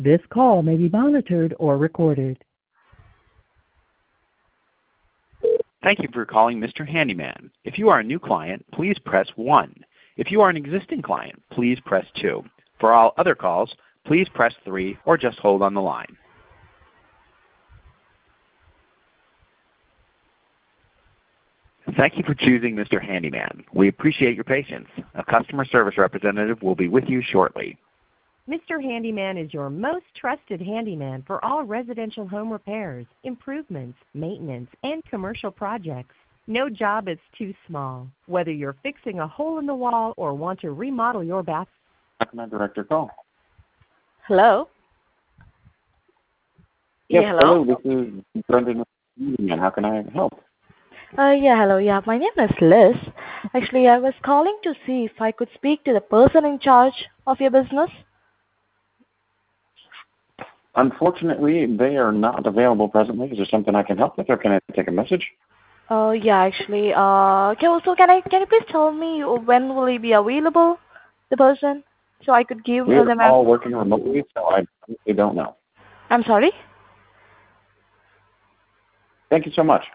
This call may be monitored or recorded. Thank you for calling Mr. Handyman. If you are a new client, please press 1. If you are an existing client, please press 2. For all other calls, please press 3 or just hold on the line. Thank you for choosing Mr. Handyman. We appreciate your patience. A customer service representative will be with you shortly. Mr. Handyman is your most trusted handyman for all residential home repairs, improvements, maintenance, and commercial projects. No job is too small. Whether you're fixing a hole in the wall or want to remodel your bathroom. How can I direct your call? Hello? Yes, Yeah, hello? hello. This is Brendan. How can I help? Yeah, hello. Yeah, my name is Liz. Actually, I was calling to see if I could speak to the person in charge of your business. Unfortunately, they are not available presently. Is there something I can help with, or can I take a message? Yeah, actually, can you please tell me when will he be available, the person, so I could give We're them a... all working remotely, so I honestly don't know. I'm sorry? Thank you so much.